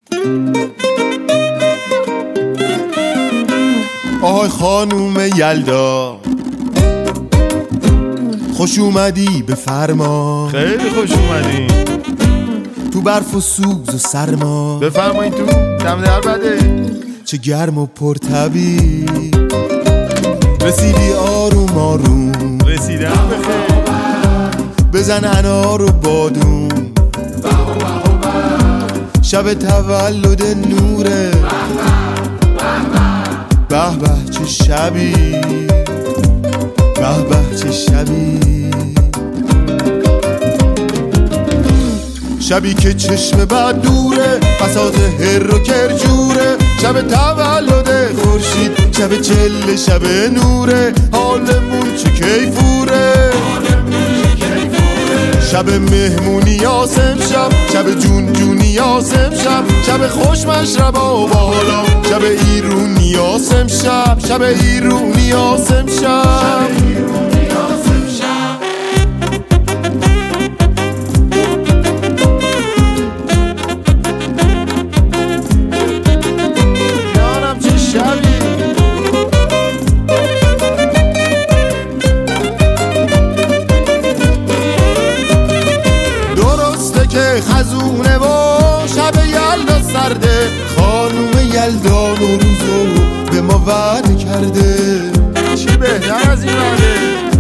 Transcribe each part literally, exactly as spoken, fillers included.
آهای خانوم یلدا، خوش اومدی به فرما. خیلی خوش اومدی تو برف و سوز و سرما. بفرمایید تو، دم در بده. چه گرم و پرطبی، رسیدی آروم آروم. رسیدم بخیر. بزن انار و بادوم، شب تولد نوره. به به چه شبی، به به چه شبی. شبی که چشم بد دوره، بساط هر و کرجوره. شب تولد خورشید، شب چله شب نوره. حالمون چه کیفوره، شب مهمونی یاسم شب، شب جون جونی یاسم شب. شب خوش مشربا و بالا، شب ایرونی یاسم شب. شب ایرونی یاسم شب. خزونه و شب یلدا سرده. خانوم یلدا نوروزو به ما وعده کرده. چی بهتر از این وعده؟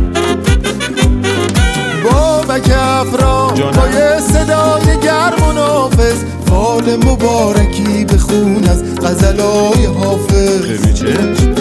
بابک افرا با یه صدای گرم و نافذ، فال مبارکی بخون از غزلای حافظ. خیلی چه؟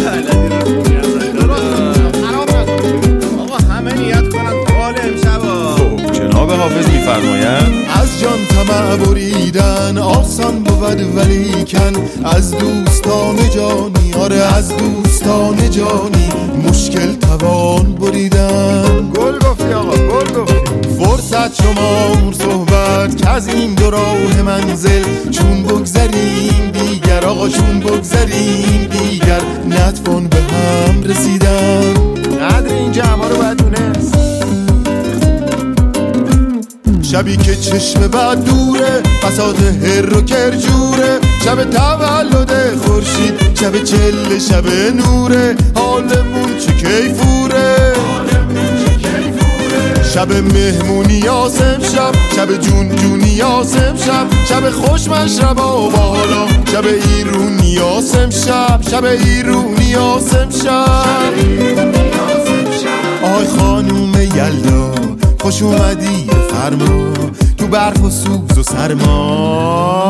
آقا همه نیت کنن فال امشبا. خب جناب حافظ میفرمایند از جان طمع بریدن آسان بود ولیکن، از دوستان جانی، آره از دوستان جانی مشکل توان بریدن. گل گفتی آقا، گل گفتی. فرصت شما صحبت که از این دو راه منزل، چون بگذریم دیگر آقا، چون بگذریم دیگر نتوان به هم رسیدن. قدر این جمعه رو باید دونست. شبی که چشم بد دوره، بساط هر و کرجوره. شب تولد خورشید، شب چله شب نوره. حالمون چه کیفوره، شب مهمونی یاسم شب، شب جون جونی یاسم شب. شب خوش مشربا و بالا، شب ایرونی یاسم شب. شب ایرونی یاسم شب. آی خانوم یلدا، خوش اومدی به فرما. تو برف و سوز و سرما.